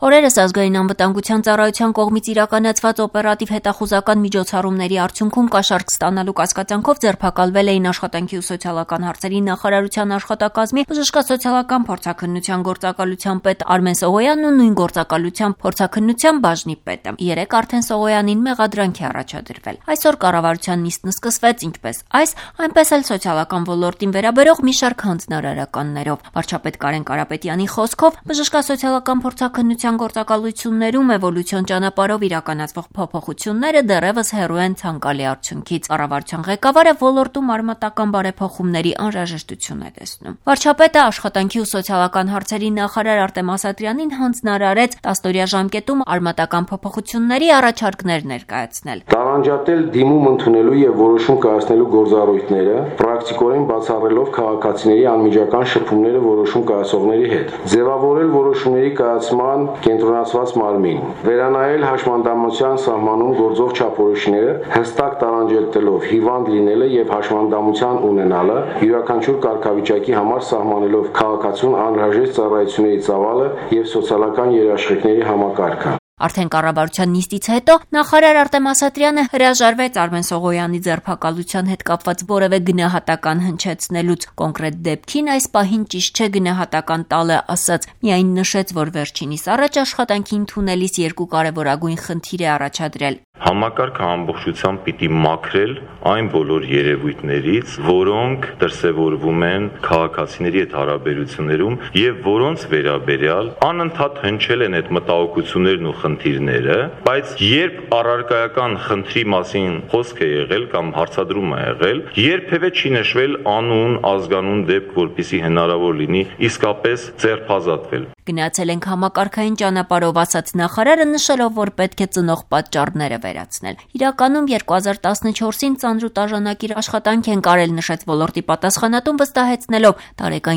Օրերս ազգային անվտանգության ծառայության կողմից իրականացված օպերատիվ հետախուզական միջոցառումների արդյունքում կաշառք ստանալու կասկածանքով ձերբակալվել էին աշխատանքի ու սոցիալական հարցերի նախարարության աշխատակազմի բժշկասոցիալական փորձաքննության գործակալության պետ Արմեն Սողոյանն ու նույն գործակալության փորձաքննության բաժնի պետը։ Երեկ արդեն Սողոյանին մեղադրանք է առաջադրվել։ Այսօր կառավարության նիստն սկսվեց ինչպես այս, այնպես էլ սոցիալական ոլորտին վերաբերող մի շարք հանձնարարականներով։ Վարչապետ Կարեն Կարապետյանի խոսքով բժշկասոցիալական փորձաքննության գործակալություններում էվոլյուցիոն ճանապարհով իրականացվող փոփոխությունները դեռևս հեռու են ցանկալի արդյունքից։ Կառավարության ղեկավարը ոլորտում արմատական բարեփոխումների անհրաժեշտություն է տեսնում։ Վարչապետը աշխատանքի ու սոցիալական հարցերի նախարար Արտեմ Ասատրյանին հանձնարարեց 10-օրյա ժամկետում արմատական փոփոխությունների առաջարկներ ներկայացնել։ Տարանջատել դիմում ընդունելու եւ որոշում կայացնելու գործառույթները, պրակտիկորեն բացառելով քաղաքացիների անմիջական շփումները որոշում կայացողների հետ։ Ձևավորել որոշումների կայացման կենտրոնացված մարմին, վերանայել հաշմանդամության սահմանում գործող չափորոշիչները, հստակ տարանջատելով հիվանդ լինելը եւ հաշմանդամության ունենալը, յուրաքանչյուր կարգավիճակի համար սահմանելով քաղաքացուն անհրաժեշտ ծառայությունների ծավալը եւ սոցիալական երաշխիքների համակարգը։ Արդեն կառավարության նիստից հետո նախարար Արտեմ Ասատրյանը հրաժարվեց Արմեն Սողոյանի ձերբակալության հետ կապված որևէ գնահատական հնչեցնելուց։ Կոնկրետ դեպքին այս պահին ճիշտ չէ գնահատական տալը ասաց, միայն նշեց, որ վերջինիս առաջ աշխատանքի ընդունելիս երկու կարևորագույն խնդիր է առաջադրել։ Համակարգը ամբողջությամբ պիտի մաքրել այն բոլոր երևույթներից, որոնք դրսևորվում են քաղաքացիների հետ հարաբերություններում եւ որոնց վերաբերյալ անընդհատ հնչել են այդ մտահոգություններն ու խնդիրները, բայց երբ առարկայական խնդրի մասին խոսք է եղել կամ հարցադրում է եղել, երբևէ չի նշվել անուն, ազգանուն դեպք, որպեսզի հնարավոր լինի իսկապես ձերբազատվել։ Գնացել ենք համակարգային ճանապարհով, ասաց նախարարը, նշելով, որ պետք է ծնող պատճառները վերացնել։ Իրականում 2014-ին ծանր ու տաժանակիր աշխատանք են կարել, նշեց ոլորտի պատասխանատուն, վստահեցնելով տարեկան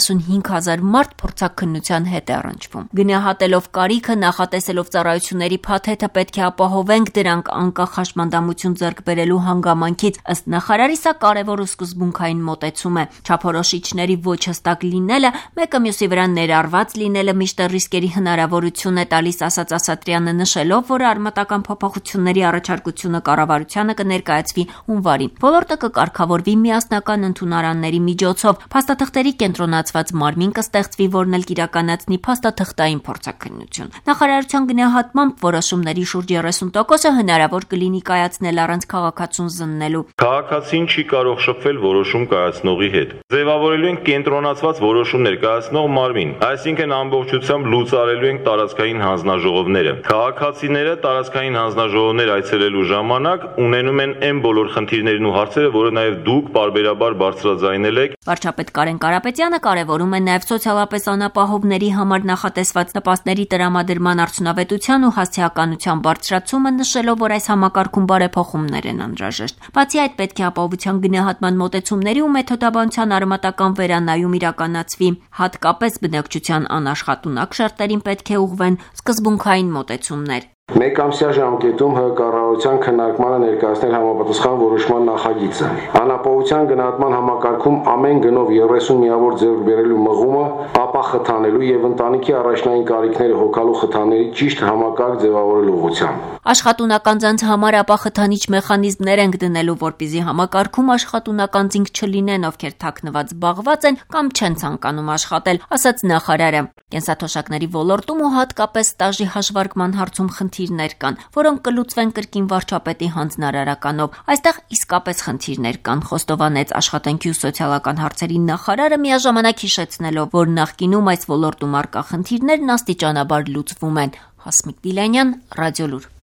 75,000 մարդ փորձաքննության հետ է առնչվում։ Գնահատելով կարիքը, նախատեսելով ծառայությունների փաթեթը պետք է ապահովենք դրանք անկախ հաշմանդամություն ձեռք բերելու հանգամանքից, ըստ նախարարի սա կարևոր ու սկզբունքային մոտեցում է։ Չափորոշիչների ոչ հստակ լինելը, մեկը մյուսի վրա ներառված լինելը միշտ ռիսկերի հնարավորություն է տալիս, ասաց Ասատրյանը, նշելով, որ արմատական փոփոխությունների առաջարկությունը կառավարությանը կներկայացվի հունվարին։ Ոլորտը կկարգավորվի միասնական ընդունարանների միջոցով, փաստաթղթերի կենտրոնացված մարմին կստեղծվի, որն էլ կիրականացնի փաստաթղթային փորձաքննություն։ Նախարարության գնահատմամբ որոշումների շուրջ 30%-ը հնարավոր կլինի կայացնել առանց քաղաքացուն զննելու։ Քաղաքացին չի կարող շփվել որոշում կայացնողի հետ։ Ձևավորելու են կենտրոնացված որոշում ներկայացնող մարմին, այսինքն ամբողջությամբ լուծարելու ենք տարածքային հանձնաժողովները։ Քաղաքացիները տարածքային հանձնաժողովներ այցելելու ժամանակ ունենում են այն բոլոր խնդիրներն ու հարցերը, որը նաև դուք պարբերաբար բարձրաձայնել եք։ Վարչապետ Կարեն Կարապետյանը կարևորում է նաև սոցիալապես անապահովների համար նախատեսված նպաստների տրամադրման արդյունավետության ու հասցեականության բարձրացումը, նշելով, որ այս համակարգում բարեփոխումներ են անհրաժեշտ։ Բացի այդ, պետք է ապահովության գնահատման մոտեցումների ու մեթոդաբանության արմատական վերանայում իրականացվի, հատկապես բնակչության անաշխատունակ շերտերին պետք է ուղղվեն սկզբունքային մոտեցումներ։ Մեկամսյա ժամկետում կառավարության քննարկմանը ներկայացնել համապատասխան որոշման նախագիծը։ Անապահովության գնահատման համակարգում ամեն գնով 30 միավոր ձեռք բերելու մղումը, ապա խթանելու եւ ընտանիքի առաջնային կարիքները հոգալու խթանների ճիշտ համակարգ ձևավորելու ուղղությամբ։ Աշխատունական ցանց համար ապա խթանիչ մեխանիզմներ ենք դնելու, որպեսզի համակարգում աշխատունական ցինք չլինեն, ովքեր թաքնված զբաղված են կամ չեն ցանկանում աշխատել, ասաց նախարարը։ Կենսաթոշակների ոլորտում ու հատկապես ստաժի հաշվարկման հարցում խնդիրներ կան, որոնք կլուծվեն կրկին վարչապետի հանձնարարականով։ Այստեղ իսկապես խնդիրներ կան, խոստովանեց աշխատանքի ու սոցիալական հարցերի նախարարը, միաժամանակ հիշեցնելով, որ նախկինում այս ոլորտում առկա խնդիրներն աստիճանաբար լուծվում են։ Հասմիկ Դիլանյան, Ռադիոլուր։